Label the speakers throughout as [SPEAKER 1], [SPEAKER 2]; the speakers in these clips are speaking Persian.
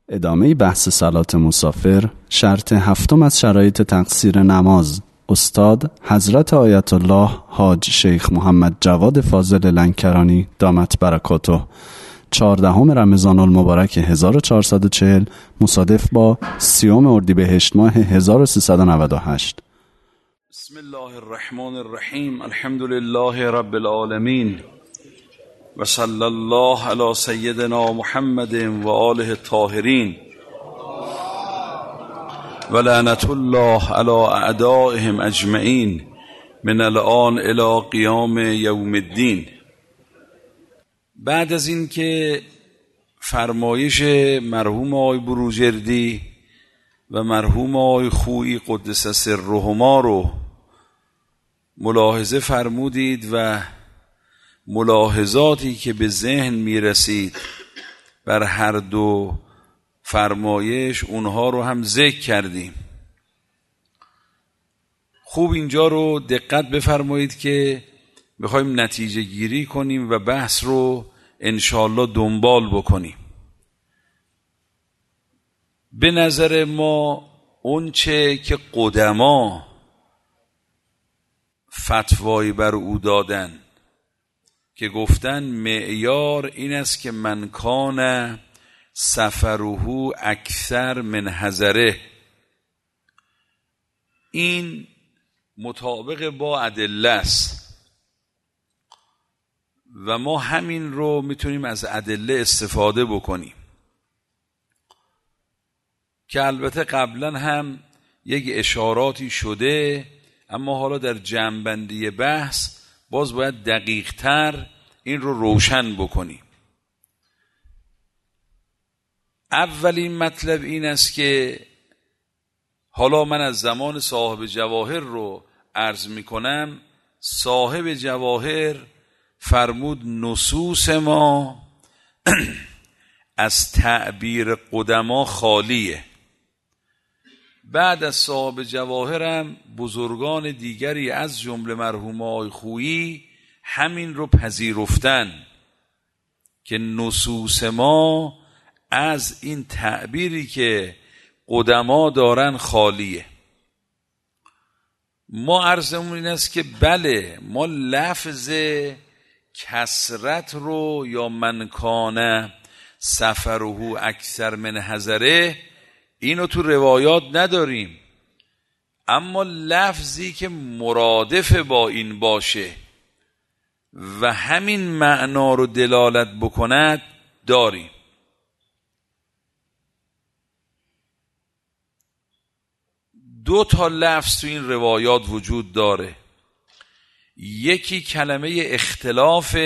[SPEAKER 1] ادامه بحث صلات مسافر، شرط هفتم از شرایط تقصیر نماز. استاد حضرت آیت الله حاج شیخ محمد جواد فاضل لنکرانی دامت برکاته، 14 رمضان المبارک 1440 مصادف با 30 اردیبهشت ماه 1398.
[SPEAKER 2] بسم الله الرحمن الرحیم. الحمد لله رب العالمین و صلی الله علی سیدنا محمد و آله الطاهرین و لعنت الله علی اعدائهم اجمعین من الان الی قیام یوم الدین. بعد از این که فرمایش مرحوم آقای بروجردی و مرحوم آقای خویی قدس سرهما رو ملاحظه فرمودید و ملاحظاتی که به ذهن میرسید بر هر دو فرمایش اونها رو هم ذکر کردیم. خوب اینجا رو دقت بفرمایید که بخوایم نتیجه گیری کنیم و بحث رو انشاءالله دنبال بکنیم. به نظر ما اون چه که قدما فتوایی بر او دادن که گفتن معیار این است که من کان سفره اکثر من حضره، این مطابق با ادله است و ما همین رو میتونیم از ادله استفاده بکنیم که البته قبلا هم یک اشاراتی شده، اما حالا در جمع‌بندی بحث باز باید دقیق تر این رو روشن بکنیم. اولین مطلب این است که حالا من از زمان صاحب جواهر رو عرض می کنم. صاحب جواهر فرمود نصوص ما از تعبیر قدما خالیه. بعد از صاحب جواهرم بزرگان دیگری از جمله مرحوم آقای خویی همین رو پذیرفتن که نصوص ما از این تعبیری که قدما دارن خالیه. ما عرضمون این است که بله، ما لفظ کسرت رو یا من کان سفره اکثر من حضره اینو تو روایات نداریم، اما لفظی که مرادف با این باشه و همین معنا رو دلالت بکند داریم. دو تا لفظ تو این روایات وجود داره. یکی کلمه اختلاف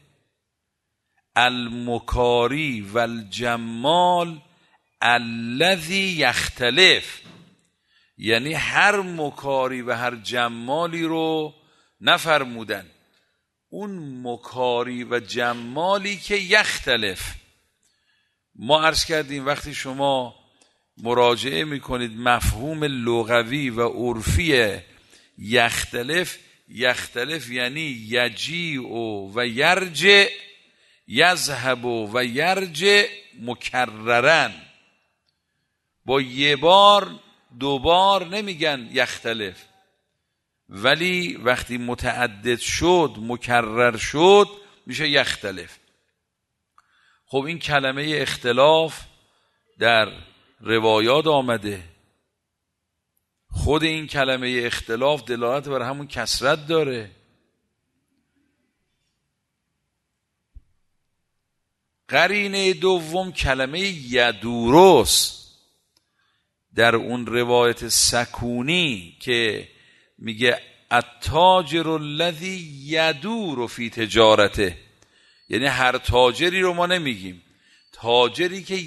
[SPEAKER 2] المکاری و الجمال الذی یختلف، یعنی هر مکاری و هر جمالی رو نفرمودن، اون مکاری و جمالی که یختلف. ما عرض کردیم وقتی شما مراجعه میکنید مفهوم لغوی و عرفی یختلف، یختلف یعنی یجیع و یرجع، یذهب و یرجع مکررن. با یه بار دو بار نمیگن یختلف، ولی وقتی متعدد شد مکرر شد میشه یختلف. خب این کلمه اختلاف در روایات آمده. خود این کلمه اختلاف دلالت بر همون کثرت داره. قرینه دوم کلمه یدوروس در اون روایت سکونی که میگه التاجر الذی یدور فی تجارته، یعنی هر تاجری رو ما نمیگیم، تاجری که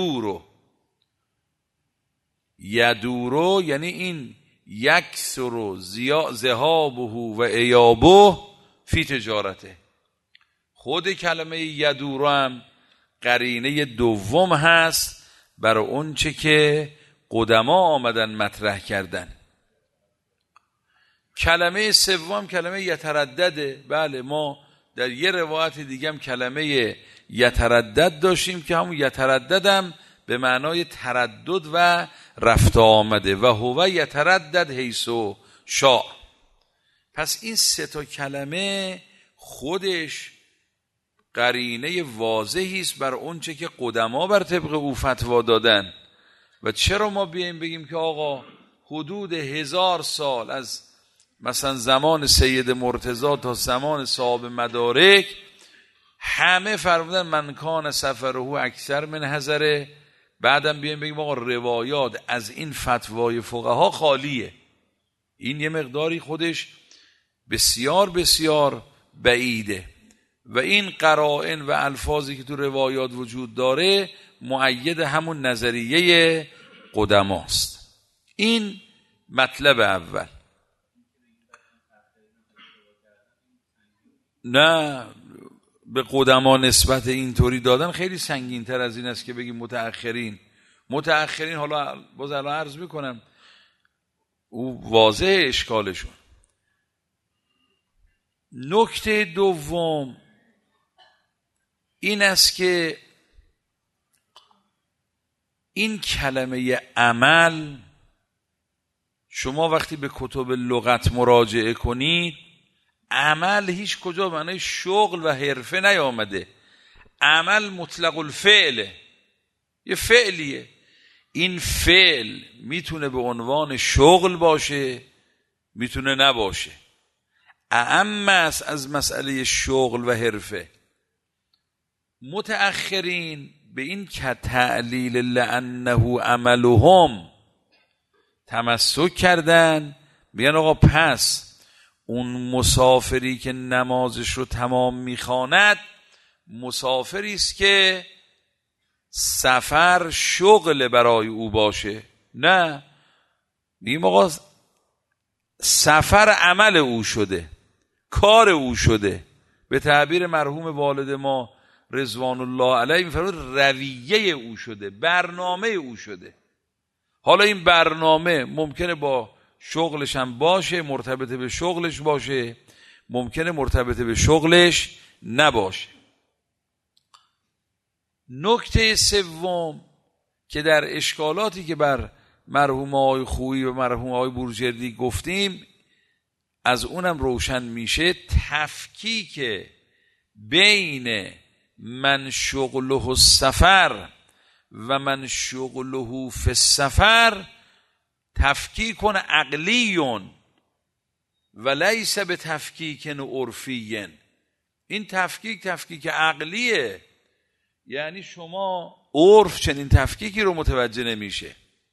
[SPEAKER 2] یدورو یعنی این یکسر ذهابه و ایابه فی تجارته. خود کلمه یدورو هم قرینه دوم هست برای اون چه که قدما آمدن مطرح کردن. کلمه سوم کلمه یتردده. بله، ما در یه روایت دیگه هم کلمه یتردد داشتیم که همون یتردد هم به معنای تردد و رفت آمده و هو یتردد حیث شاء. پس این سه تا کلمه خودش قرینه واضحی است بر اونچه که قدما بر طبق او فتوا دادن. و چرا ما بیایم بگیم که آقا حدود 1000 سال از مثلا زمان سید مرتضی تا زمان صاحب مدارک همه فرمودن من کان سفره اکثر من حضره، بعدم بیایم بگیم آقا روایات از این فتوای فقها خالیه. این یه مقداری خودش بسیار بسیار بعیده و این قرائن و الفاظی که تو روایات وجود داره مؤید همون نظریه قدماست. این مطلب اول. نه، به قدما نسبت اینطوری دادن خیلی سنگین تر از این است که بگیم متأخرین حالا باز الان عرض میکنم او واضح اشکالشون. نکته دوم این است که این کلمه عمل شما وقتی به کتب لغت مراجعه کنید، عمل هیچ کجا معنی شغل و حرفه نیامده. عمل مطلق الفعله، یه فعلیه. این فعل میتونه به عنوان شغل باشه، میتونه نباشه. اعم است از مسئله شغل و حرفه. متأخرین به این که تعلیل لانه عملهم تمسک کردن، میگن آقا پس اون مسافری که نمازش رو تمام میخواند مسافری است که سفر شغل برای او باشه. نه، میگیم آقا سفر عمل او شده، کار او شده. به تعبیر مرحوم والد ما رضوان الله علیه میفرمود رویه او شده، برنامه او شده. حالا این برنامه ممکنه با شغلش هم باشه، مرتبط به شغلش باشه، ممکنه مرتبط به شغلش نباشه. نکته سوم که در اشکالاتی که بر مرحوم آقای خویی و مرحوم آقای بروجردی گفتیم از اونم روشن میشه، تفکیک بین من شغله السفر و من شغله فی السفر تفکیک عقلیون و لیس به تفکیک عرفی. این تفکیک عقلیه، یعنی شما عرف چنین تفکیکی رو متوجه نمیشه.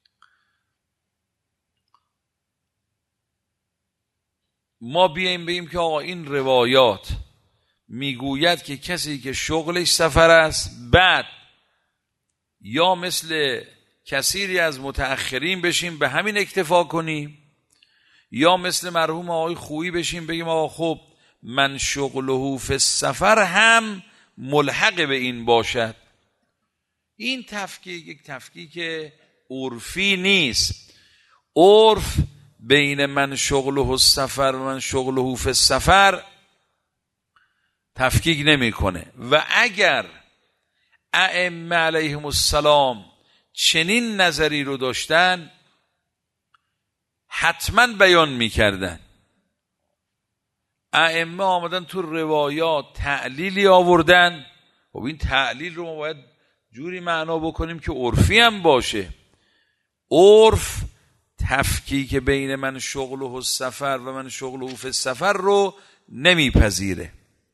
[SPEAKER 2] ما بیاییم بگیم که آقا این روایات میگوید که کسی که شغلش سفر است، بعد یا مثل کثیری از متأخرین بشیم به همین اکتفا کنیم، یا مثل مرحوم آقای خویی بشیم بگیم آقا خب من شغله فی السفر هم ملحق به این باشد. این تفکیک یک تفکیک عرفی نیست. عرف بین من شغله السفر و من شغله فی السفر تفکیک نمیکنه. و اگر ائمه علیهم السلام چنین نظری رو داشتن حتما بیان میکردن. ائمه آمدن تو روایات تعلیلی آوردن، خب این تعلیل رو ما باید جوری معنا بکنیم که عرفی هم باشه. عرف تفکیک بین من شغله السفر و من شغله فی السفر رو نمیپذیره.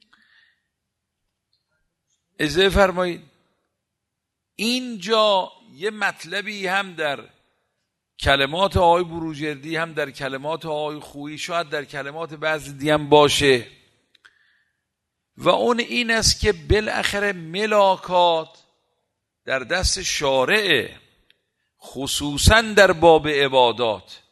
[SPEAKER 2] اجازه فرمایید اینجا یه مطلبی هم در کلمات آقای بروجردی، هم در کلمات آقای خویی، شاید در کلمات بعضی دیگه هم باشه، و اون این است که بالاخره ملاکات در دست شارعه، خصوصا در باب عبادات.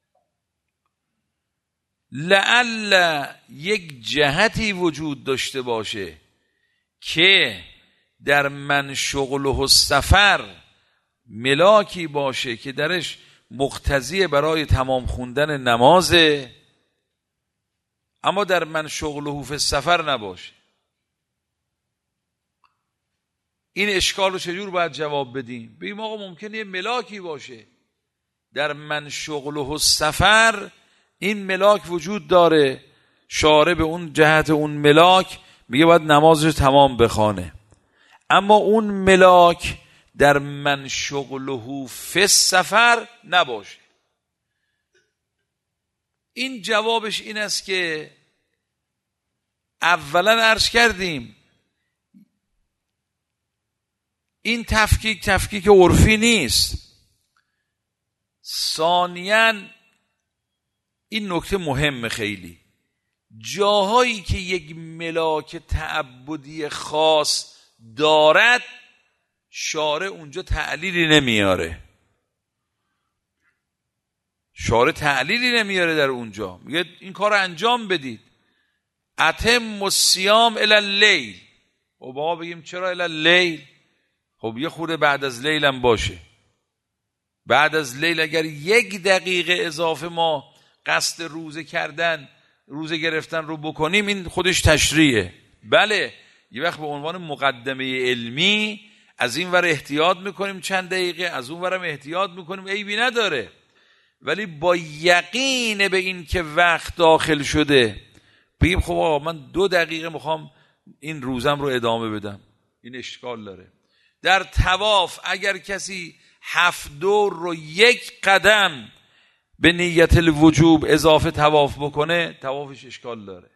[SPEAKER 2] لعل یک جهتی وجود داشته باشه که در من شغله السفر ملاکی باشه که درش مقتضی برای تمام خوندن نمازه، اما در من شغله فی السفر نباشه. این اشکال رو چجور باید جواب بدیم؟ بگیم آقا ممکنه یه ملاکی باشه در من شغله السفر، این ملاک وجود داره، شارع به اون جهت اون ملاک میگه باید نمازش تمام بخوانه، اما اون ملاک در من شغله فی السفر نباشه. این جوابش این است که اولا عرض کردیم این تفکیک عرفی نیست. ثانیاً این نکته مهمه خیلی، جاهایی که یک ملاک تعبدی خاص دارد شارع اونجا تعلیلی نمیاره، شارع تعلیلی نمیاره در اونجا، میگه این کار رو انجام بدید، اتم الصیام الی اللیل. خب بابا بگیم چرا الی اللیل؟ خب یه خورده بعد از لیل هم باشه. بعد از لیل اگر 1 دقیقه اضافه ما قصد روزه کردن، روزه گرفتن رو بکنیم، این خودش تشریعه. بله یه وقت به عنوان مقدمه علمی از این ور احتیاط میکنیم چند دقیقه، از اون ورم احتیاط میکنیم، عیبی نداره، ولی با یقین به این که وقت داخل شده بگیم خب آقا من 2 دقیقه میخوام این روزم رو ادامه بدم، این اشکال داره. در طواف اگر کسی 7 دور رو 1 قدم به نیت الوجوب اضافه طواف بکنه، طوافش اشکال داره.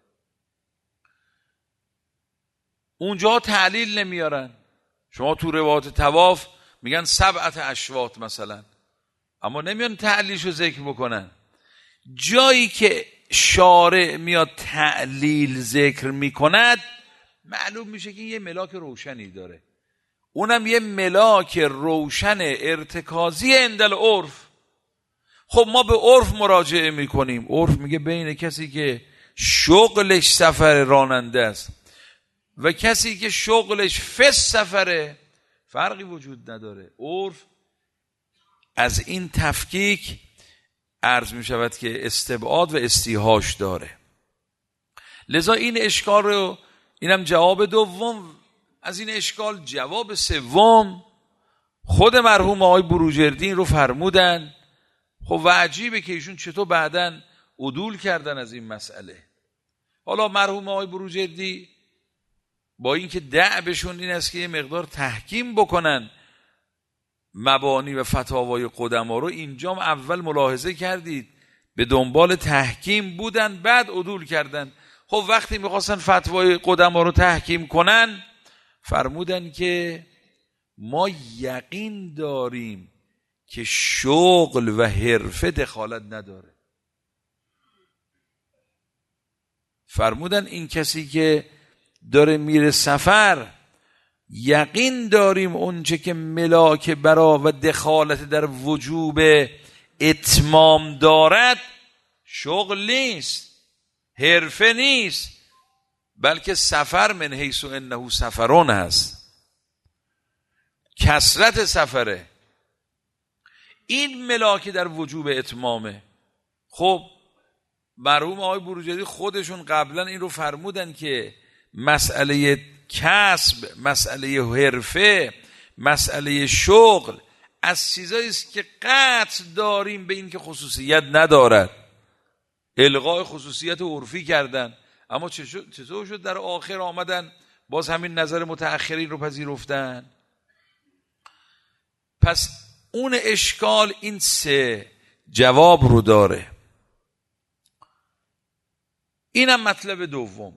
[SPEAKER 2] اونجا تعلیل نمیارن. شما تو روایات طواف میگن 7 اشواط مثلا، اما نمیان تعلیلشو ذکر بکنن. جایی که شارع میاد تعلیل ذکر میکند معلوم میشه که یه ملاک روشنی داره، اونم یه ملاک روشن ارتکازی عندل عرف. خب ما به عرف مراجعه میکنیم، عرف میگه بین کسی که شغلش سفر راننده است و کسی که شغلش فس سفره فرقی وجود نداره. عرف از این تفکیک عرض میشود که استبعاد و استیحاش داره. لذا این اشکال رو، اینم جواب دوم از این اشکال. جواب سوم خود مرحوم آقای بروجردی رو فرمودن. خب و عجیبه که ایشون چطور بعدن عدول کردن از این مسئله. حالا مرحوم آقای بروجردی با اینکه دأبشون این است که یه مقدار تحکیم بکنن مبانی و فتاوای قدما رو، اینجام اول ملاحظه کردید به دنبال تحکیم بودن بعد عدول کردن. خب وقتی میخواستن فتوای قدما رو تحکیم کنن فرمودن که ما یقین داریم که شغل و حرفه دخالت نداره. فرمودن این کسی که داره میره سفر یقین داریم اونچه که ملاک برا و دخالت در وجوب اتمام دارد شغل نیست، حرفه نیست، بلکه سفر من حیث انه سفرون هست، کثرت سفره، این ملاک در وجوب اتمامه. خب مرحوم آقای بروجردی خودشون قبلا این رو فرمودن که مسئله کسب، مسئله حرفه، مسئله شغل از چیزایی است که قطع داریم به این که خصوصیت ندارد. الغای خصوصیت عرفی کردن، اما چطور شد در آخر آمدن باز همین نظر متأخرین رو پذیرفتن؟ پس اون اشکال این 3 جواب رو داره. اینم مطلب دوم.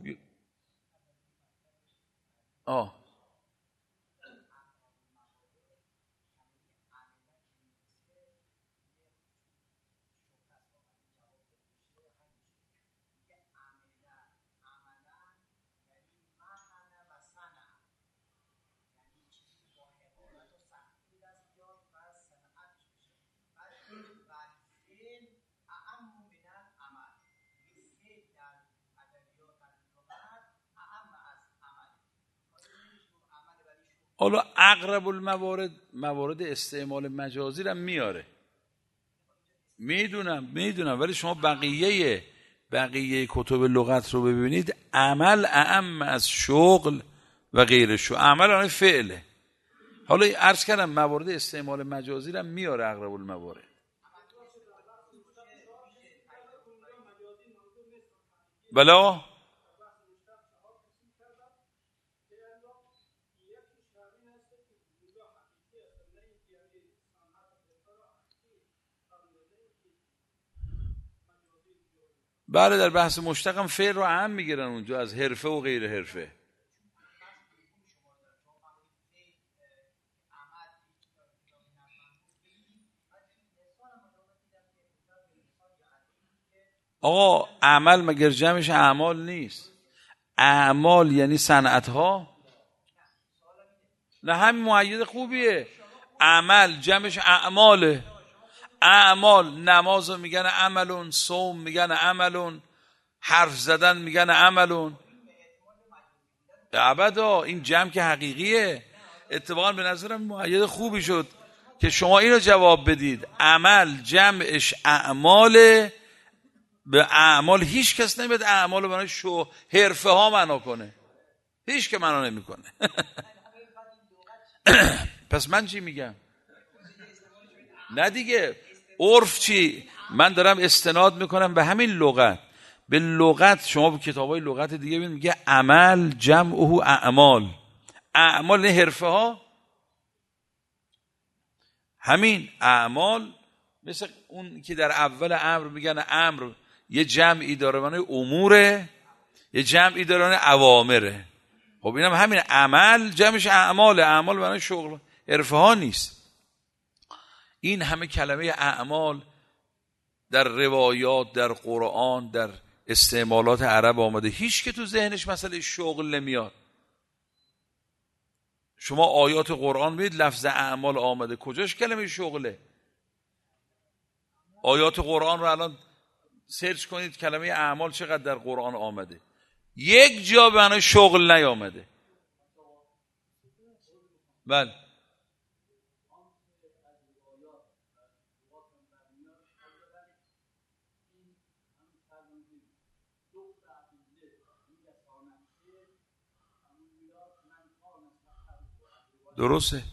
[SPEAKER 2] حالا اقرب الموارد موارد استعمال مجازی رو میاره، میدونم، ولی شما بقیه کتب لغت رو ببینید عمل اعم از شغل و غیر شغل. عمل آن فعله، حالا عرض کردم موارد استعمال مجازی رو میاره اقرب الموارد. بلا بله، در بحث مشتق هم فعل رو اهم میگیرن اونجا از حرفه و غیر حرفه. آقا عمل مگر جمعش اعمال نیست؟ اعمال یعنی صنعت ها. نه همین مؤید خوبیه. عمل جمعش اعماله. اعمال نماز رو میگن عملون، صوم میگن عملون، حرف زدن میگن عملون. ابدا این جمع که حقیقیه. اتفاقا به نظرم مؤید خوبی شد که شما اینو جواب بدید. عمل جمعش اعماله. به اعمال هیچ کس نمیاد اعمال رو برای حرفه ها معنا کنه. هیچ که معنا نمیکنه. پس من چی میگم؟ نه دیگه عرف چی؟ من دارم استناد میکنم به همین لغت. به لغت شما به کتابای لغت دیگه میگه عمل جمعه اعمال. اعمال نه حرفه ها. همین اعمال مثل اون که در اول امر میگن امر یه جمعی داره معنی اموره، یه جمعی داره معنی اوامره. خب اینم همین عمل جمعش اعمال. اعمال معنی شغل، حرفه ها نیست. این همه کلمه اعمال در روایات، در قرآن، در استعمالات عرب آمده. هیچ که تو ذهنش مسئله شغل نمیاد. شما آیات قرآن میدید لفظ اعمال آمده، کجاش کلمه شغله؟ آیات قرآن رو الان سرچ کنید کلمه اعمال چقدر در قرآن آمده. یک جا به معنای شغل نیامده. بله درسته.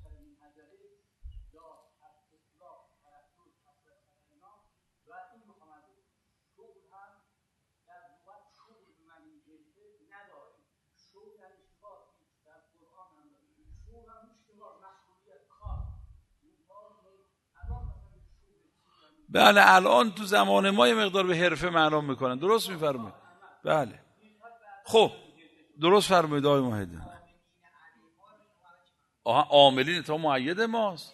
[SPEAKER 2] بله الان تو زمان ما یه مقدار به حرفه معنا میکنن. درست میفرمایید. بله خب درست فرمایید آقای موحدی. عاملین تا مؤید ماست.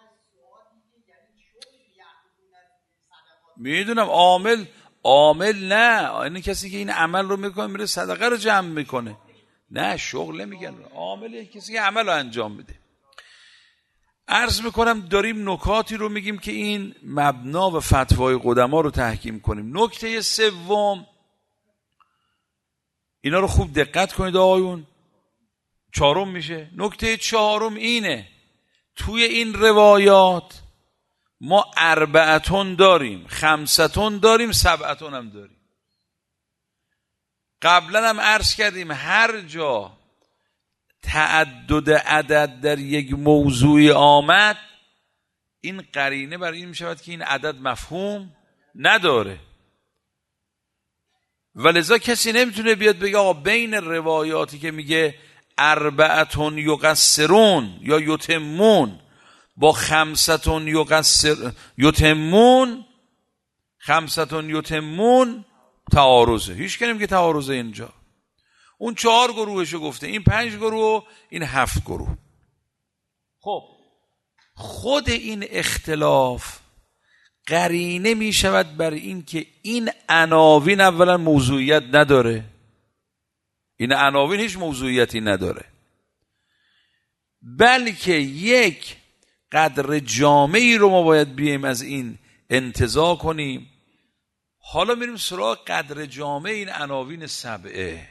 [SPEAKER 2] میدونم عامل نه، این کسی که این عمل رو میکنه میره صدقه رو جمع میکنه. نه شغل نمیگن. عامل کسی که عمل رو انجام میده. عرض میکنم داریم نکاتی رو میگیم که این مبنا و فتوای قدما رو تحکیم کنیم. نکته سوم، اینا رو خوب دقت کنید آقایون، چهارم میشه. نکته چهارم اینه، توی این روایات ما اربعتون داریم، خمستون داریم، سبعتون هم داریم. قبلا هم عرض کردیم هر جا تعدد عدد در یک موضوع آمد، این قرینه برای این میشود که این عدد مفهوم نداره. ولذا کسی نمیتونه بیاد بگه آقا بین روایاتی که میگه اربعتون یقصرون یا یتمون با خمستون یتمون تعارضه. هیچ که نمیگه تعارضه اینجا. اون 4 گروهشو گفته، این 5 گروه، این 7 گروه. خب خود این اختلاف قرینه می شود بر این که این عناوین اولا موضوعیت نداره. این عناوین هیچ موضوعیتی نداره، بلکه یک قدر جامعی رو ما باید بیایم از این انتزاع کنیم. حالا میریم سراغ قدر جامع این عناوین سبعه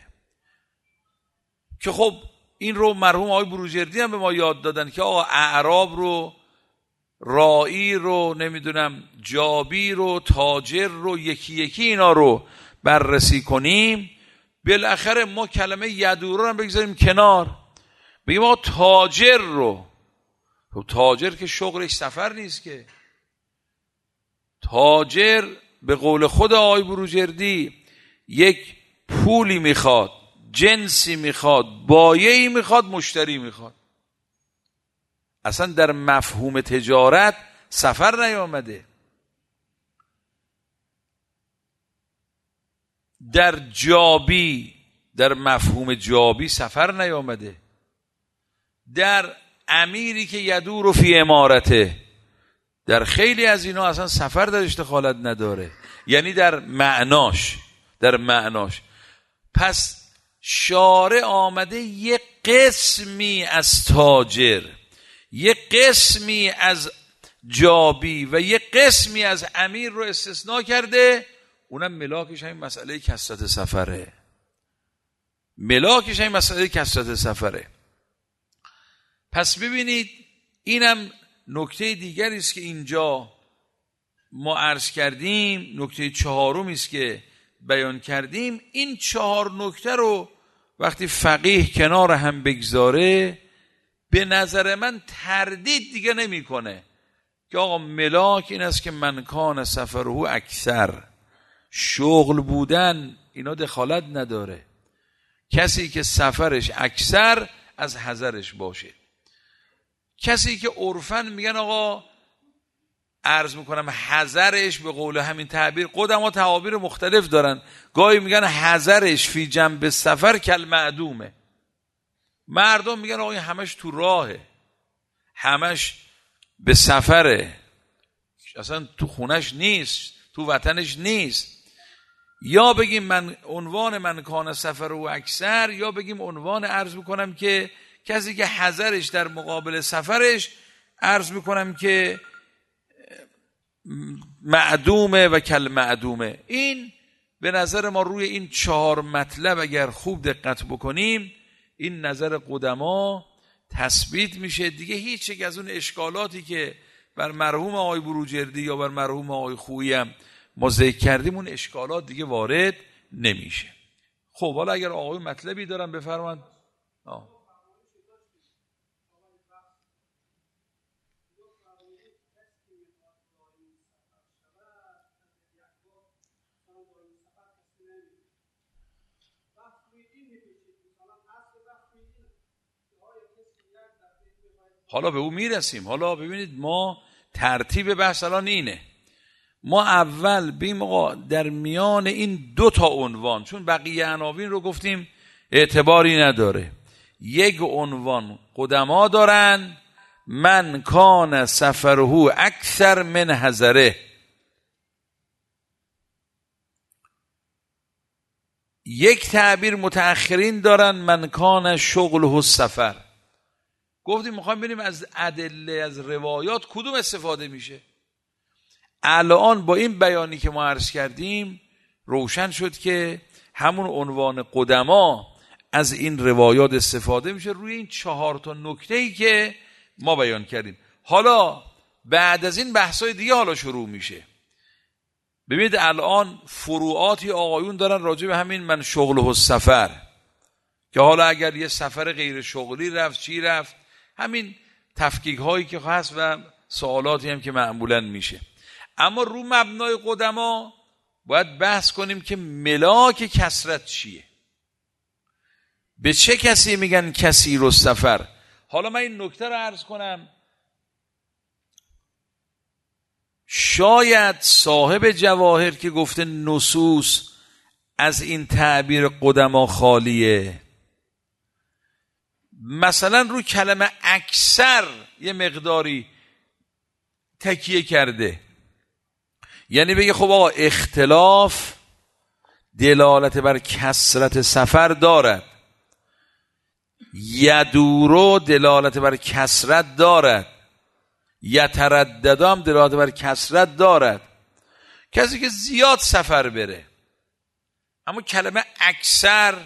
[SPEAKER 2] که خب این رو مرحوم آقای بروجردی هم به ما یاد دادن که آقا اعراب رو، رائی رو، نمیدونم جابی رو، تاجر رو، یکی یکی اینا رو بررسی کنیم. بالاخره ما کلمه یدور رو هم بگذاریم کنار، بگیم آقا تاجر رو خب تاجر که شغلش سفر نیست که. تاجر به قول خود آقای بروجردی یک پولی میخواد، جنسی میخواد، بایعی میخواد، مشتری میخواد. اصلا در مفهوم تجارت سفر نیامده. در جابی، در مفهوم جابی سفر نیامده. در امیری که یدور فی امارته، در خیلی از اینا اصلا سفر درش دخالت نداره. یعنی در معناش. پس شارع آمده یک قسمی از تاجر، یک قسمی از جابی و یک قسمی از امیر رو استثناء کرده. اونم ملاکش همین مسئله کثرت سفره. پس ببینید اینم نکته دیگری است که اینجا ما عرض کردیم، نکته چهارمی است که بیان کردیم. این 4 نکته رو وقتی فقیه کنار هم بگذاره، به نظر من تردید دیگه نمیکنه که آقا ملاک این است که من کان سفره اکثر، شغل بودن اینا دخالت نداره. کسی که سفرش اکثر از حذرش باشه. کسی که عرفاً میگن آقا عرض میکنم حذرش، به قول همین تعبیر، قدما تعابیر مختلف دارن. گاهی میگن حذرش فی جنب سفر کل معدومه. مردم میگن آقا همش تو راهه، همش به سفره، اصلا تو خونش نیست، تو وطنش نیست. یا بگیم من عنوان من کان سفر و اکثر، یا بگیم عنوان عرض میکنم که کسی که حذرش در مقابل سفرش عرض میکنم که معدومه و کل معدومه. این به نظر ما روی این 4 مطلب اگر خوب دقت بکنیم، این نظر قدما تثبیت میشه دیگه. هیچ یک از اون اشکالاتی که بر مرحوم آقای بروجردی یا بر مرحوم آقای خویی هم ما ذکر کردیم، اون اشکالات دیگه وارد نمیشه. خب حالا اگر آقای مطلبی دارن بفرمایید. حالا به اون میرسیم. حالا ببینید ما ترتیب بحث الان اینه. ما اول بیم آقا در میان این 2 عنوان، چون بقیه عناوین رو گفتیم اعتباری نداره، یک عنوان قدما دارن، من کان سفره اکثر من حذره. یک تعبیر متأخرین دارن، من کان شغله سفر. گفتیم میخوایم ببینیم از ادله، از روایات کدوم استفاده میشه. الان با این بیانی که ما عرض کردیم روشن شد که همون عنوان قدما از این روایات استفاده میشه روی این 4 نکته‌ای که ما بیان کردیم. حالا بعد از این بحث‌های دیگه حالا شروع میشه. ببینید الان فروعاتی آقایون دارن راجع به همین من شغله سفر، که حالا اگر یه سفر غیر شغلی رفت چی رفت، همین تفکیک هایی که هست و سوالاتی هم که معمولا میشه. اما رو مبنای قدما باید بحث کنیم که ملاک کثرت چیه، به چه کسی میگن کثیر السفر. حالا من این نکته رو عرض کنم، شاید صاحب جواهر که گفته نصوص از این تعبیر قدما خالیه، مثلا رو کلمه اکثر یه مقداری تکیه کرده. یعنی بگه خب آقا اختلاف دلالت بر کثرت سفر دارد، یدورو دلالت بر کثرت دارد، یترددام دلالت بر کثرت دارد. کسی که زیاد سفر بره، اما کلمه اکثر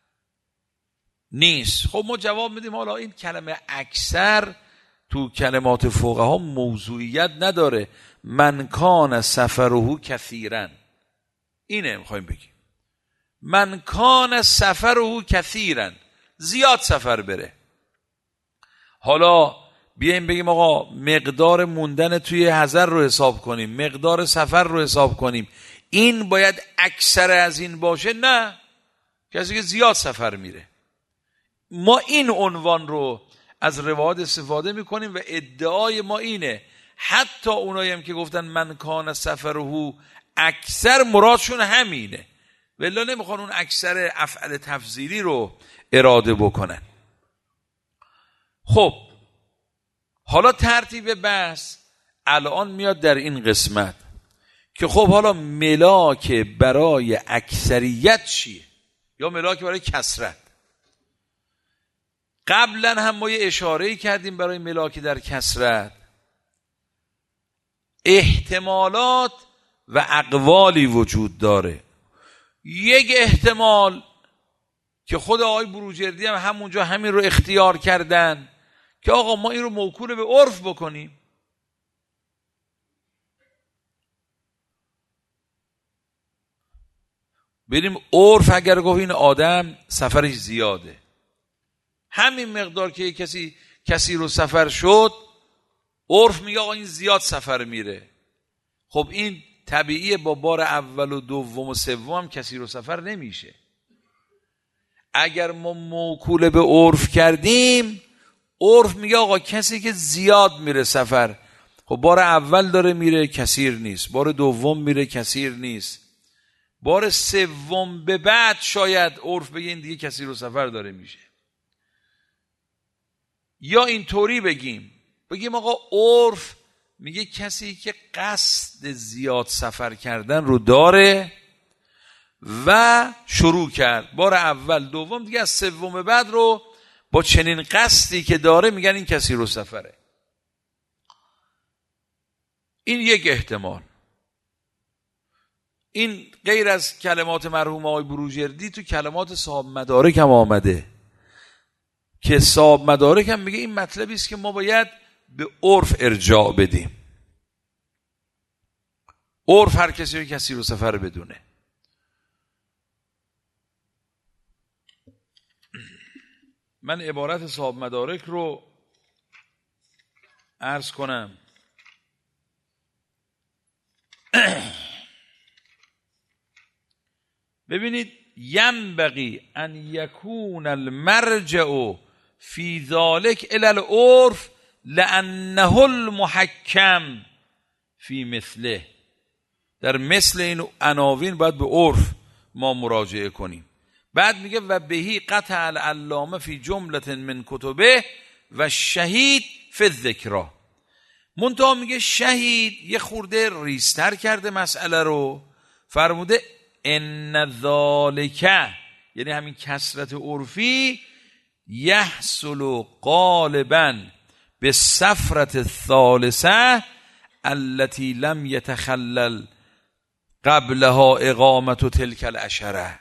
[SPEAKER 2] نیست. خب ما جواب میدیم حالا این کلمه اکثر تو کلمات فقها موضوعیت نداره. من کان سفره کثیرا، اینه میخوایم بگیم. من کان سفره کثیرا، زیاد سفر بره. حالا بیایم بگیم آقا مقدار موندن توی حضر رو حساب کنیم، مقدار سفر رو حساب کنیم، این باید اکثر از این باشه. نه، کسی که زیاد سفر میره. ما این عنوان رو از روایات استفاده میکنیم و ادعای ما اینه حتی اونایی هم که گفتن من کان سفره اکثر، مرادشون همینه، ولی نمیخوان اون اکثر افعال تفضیلی رو اراده بکنن. خب حالا ترتیب بحث الان میاد در این قسمت که خب حالا ملاک برای اکثریت چیه یا ملاک برای کثرت. قبلا هم ما یه اشاره‌ای کردیم برای ملاک در کثرت احتمالات و اقوالی وجود داره. یک احتمال که خود آقای بروجردی هم همونجا همین رو اختیار کردن که آقا ما این رو موکول به عرف بکنیم. بریم عرف اگر گفت این آدم سفرش زیاده، همین مقدار که کسی رو سفر شد، عرف میگه آقا این زیاد سفر میره. خب این طبیعیه، با بار اول و دوم و سوم هم کسی رو سفر نمیشه. اگر ما موکول به عرف کردیم، عرف میگه آقا کسی که زیاد میره سفر، خب بار اول داره میره کثیر نیست، بار دوم میره کثیر نیست، بار سوم به بعد شاید عرف بگه این دیگه کسی رو سفر داره میشه. یا اینطوری بگیم آقا عرف میگه کسی که قصد زیاد سفر کردن رو داره و شروع کرد بار اول دوم، دیگه از سوم بعد رو با چنین قصدی که داره میگن این کسی رو سفره. این یک احتمال. این غیر از کلمات مرحوم آقای بروجردی تو کلمات صاحب مدارک هم آمده که صاحب مدارک هم میگه این مطلبی است که ما باید به عرف ارجاع بدیم. عرف هر کسی رو سفر بدونه. من عبارت صاحب مدارک رو عرض کنم. ببینید، ینبغی ان یکون المرجع فی ذلک الی العرف لانه المحکم فی مثله. در مثل این عناوین باید به عرف ما مراجعه کنیم. بعد میگه و بهی قطع العلامه فی جملة من کتبه و شهید فی الذکرا. منتها میگه شهید یه خورده ریستر کرده مسئله رو، فرموده ان ذالک، یعنی همین کثرت عرفی، یحصل غالبا به سفرت الثالثه التي لم يتخلل قبلها اقامت تلك العشره.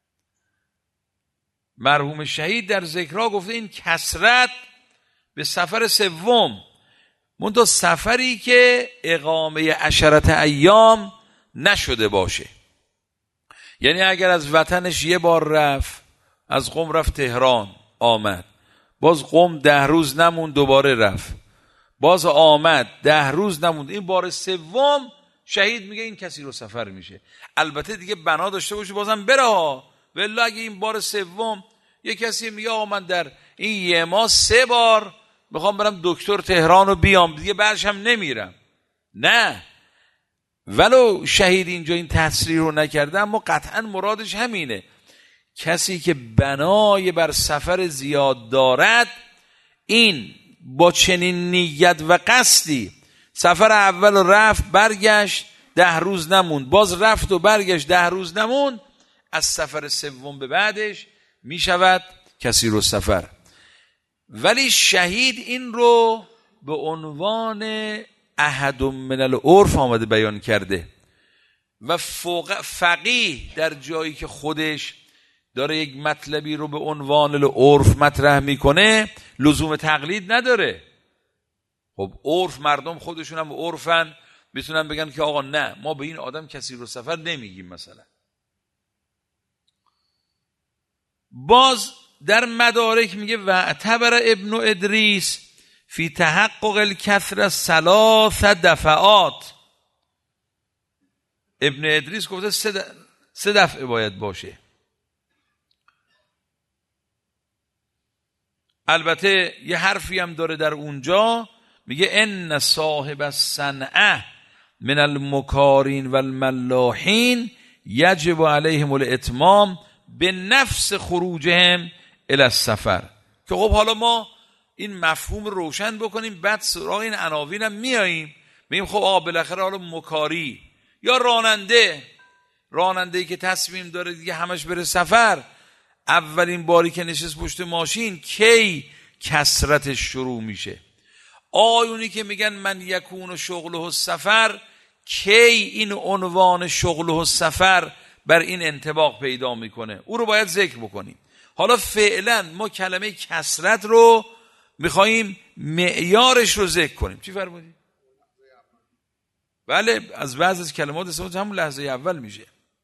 [SPEAKER 2] مرحوم شهید در ذکرها گفته این کثرت به سفر سوم، منتها سفری که اقامه عشرت ایام نشده باشه. یعنی اگر از وطنش یه بار رفت، از قم رفت تهران آمد، باز قم 10 روز نموند دوباره رفت، باز آمد 10 روز نموند، این بار سوم شهید میگه این کسی رو سفر میشه. البته دیگه بنا داشته باشه بازم بره ها، ولی اگه این بار سوم یه کسی میگه آقا من در این یه ماه 3 بار میخوام برم دکتر تهران رو بیام، دیگه بعدش هم نمیرم، نه، ولو شهید اینجا این تصریح رو نکرده اما قطعا مرادش همینه. کسی که بنای بر سفر زیاد دارد، این با چنین نیت و قصدی سفر اول رو رفت برگشت 10 روز نموند، باز رفت و برگشت 10 روز نموند، از سفر سوم به بعدش میشود کسی رو سفر. ولی شهید این رو به عنوان احد من العرف آمده بیان کرده و فقیه در جایی که خودش داره یک مطلبی رو به عنوان العرف مطرح میکنه لزوم تقلید نداره. خب عرف مردم خودشون هم عرفن، میتونن بگن که آقا نه ما به این آدم کسی رو سفر نمیگیم مثلا. باز در مدارک میگه و اعتبر ابن ادریس فی تحقق الکثرة 3 دفعات. ابن ادریس گفته 3 دفعه باید باشه. البته یه حرفی هم داره در اونجا، میگه ان صاحب الصنعه من المکارین و الملاحین یجب علیهم الاتمام به نفس خروجهم الی السفر. که خب حالا ما این مفهوم روشن بکنیم، بعد سراغ این عناوین هم میاییم میگیم خب بالاخره حالا مکاری یا راننده‌ای که تصمیم داره دیگه همش بره سفر، اولین باری که نشست پشت ماشین کی کثرتش شروع میشه؟ آیونی که میگن من یکون شغله السفر، کی این عنوان شغله السفر بر این انطباق پیدا میکنه؟ او رو باید ذکر بکنیم. حالا فعلا ما کلمه کثرت رو میخواییم معیارش رو ذکر کنیم. چی فرمودید؟ بله، از بعض از کلمات استفاده همون لحظه اول میشه.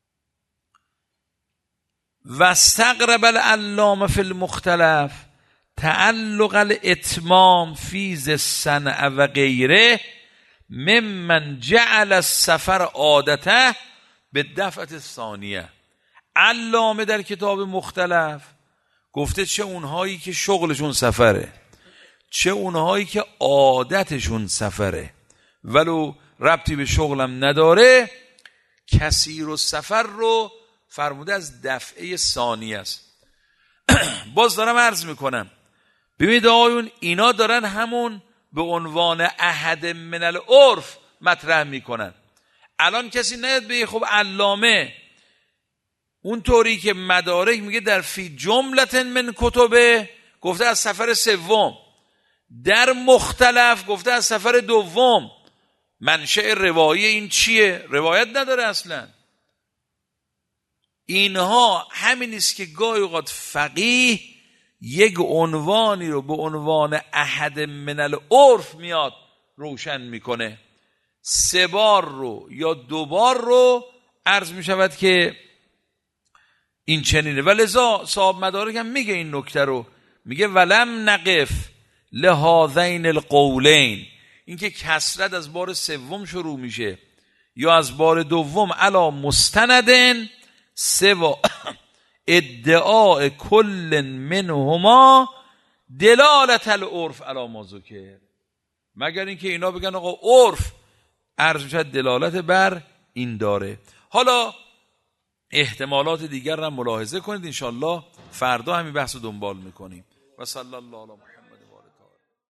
[SPEAKER 2] و استقرب العلامه فی المختلف تعلق الاتمام فی ذی الصنعة و غیره ممن جعل السفر عادته به دفعة الثانیه. علامه در کتاب مختلف گفته چه اونهایی که شغلشون سفره، چه اونهایی که عادتشون سفره، ولو ربطی به شغلم نداره، کثیر السفر رو فرموده از دفعه ثانیه است. باز دارم عرض میکنم، ببینید آقایون، اینا دارن همون به عنوان احد من العرف مطرح میکنن. الان کسی نیاد بگه خب علامه اونطوری که مدارک میگه در فی جملة من کتبه گفته از سفر سوم، در مختلف گفته از سفر دوم. منشأ روایی این چیه؟ روایت نداره اصلا. اینها همین است که گاهی اوقات فقیه یک عنوانی رو به عنوان احد من العرف میاد روشن میکنه، 3 بار رو یا 2 بار رو عرض میشود که این چنینه. ولذا صاحب مدارک هم میگه این نکته رو، میگه ولم نقف لهذین القولین، اینکه کثرت از بار سوم شروع میشه یا از بار دوم، علی مستندن سوا ادعاء کل منهما دلالت العرف علی ما ذکر، مگر اینکه اینا بگن آقا عرف عرض شد دلالت بر این داره. حالا احتمالات دیگر را ملاحظه کنید، انشالله فردا همین بحث رو دنبال میکنیم. و صلی الله علیه